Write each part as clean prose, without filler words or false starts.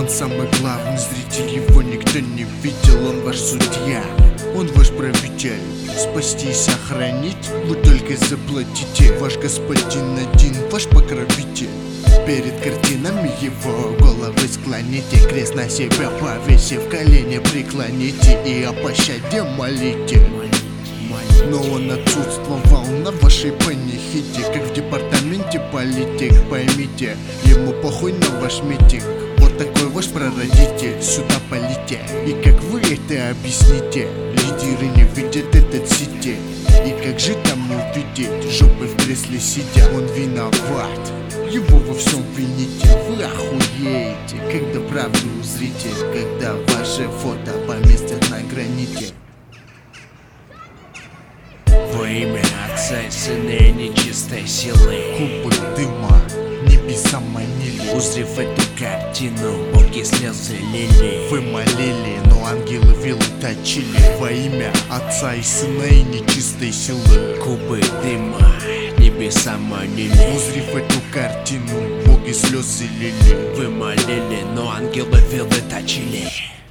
Он самый главный зритель, его никто не видел. Он ваш судья, он ваш правитель. Спасти и сохранить вы только заплатите. Ваш господин один, ваш покровитель. Перед картинами его головы склоните, крест на себя повесив, колени преклоните и о пощаде молите. Но он отсутствовал на вашей панихиде, как в департаменте политик. Поймите, ему похуй на ваш митинг. Вот такой ваш прародитель, сюда полите. И как вы это объясните? Лидеры не видят этот сети. И как же там не увидеть, жопы в кресле сидя? Он виноват, его во всем вините. Вы охуеете, когда правду узрите, когда ваше фото поместят на граните. Во имя Отца и Сына и нечистой силы, Кубы дыма, небеса манили. узрев эту картину, боги слезы лили. Вы молили, но ангелы вилы точили. Во имя Отца и Сына и нечистой силы. Кубы дыма, небеса манили. Узрев эту картину, боги слезы лили. Вы молили, но ангелы вилы точили.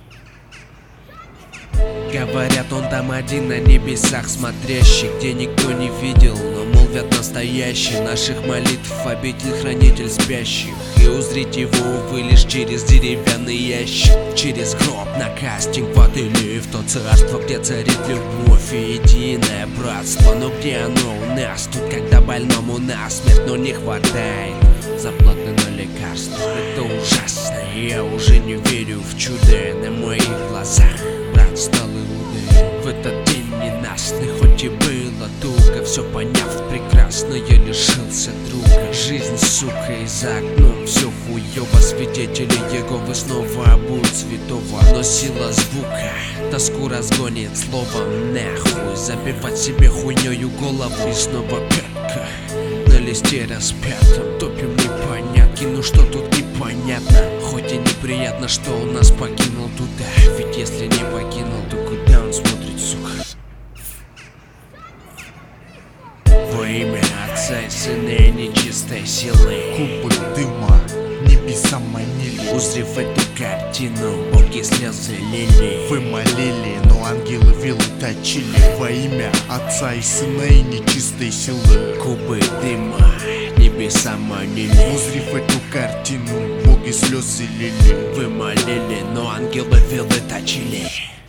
Говорят, он там один на небесах смотрящий, где никто не видел, но молвят настоящий. Наших молитв обитель хранитель спящих. И узрить его, увы, лишь через деревянный ящик. Через гроб на кастинг или в то царство, где царит любовь и единое братство. Но где оно у нас? Тут, когда больному насмерть, но не хватает заплаты на лекарства. Это ужасно, я уже не верю в чудо на моих глазах. Брат стал иудеем в этот день ненастный, хоть и было туго. Все поняв прекрасно, я лишился друга. Жизнь, сука, и за окном все хуёво. Свидетели Еговы снова обуют святого. Но сила звука тоску разгонит словом нахуй. Забивать себе хуйнёю голову и снова пятка на листе распятом. Топим непонятки, ну что тут непонятно? Хоть и неприятно, что он нас покинул туда. Ведь если не покинул, то куда он смотрит, сука? Во имя Отца и Сына и нечистой силы, Кубы дыма, небеса манили. узрев эту картину, боги слезы лили. Вы молили, но ангелы вилы точили. Во имя Отца и Сына и нечистой силы. Кубы дыма, небеса манили. Узрев эту картину, боги слезы лили. Вы молили, но ангелы вилы точили.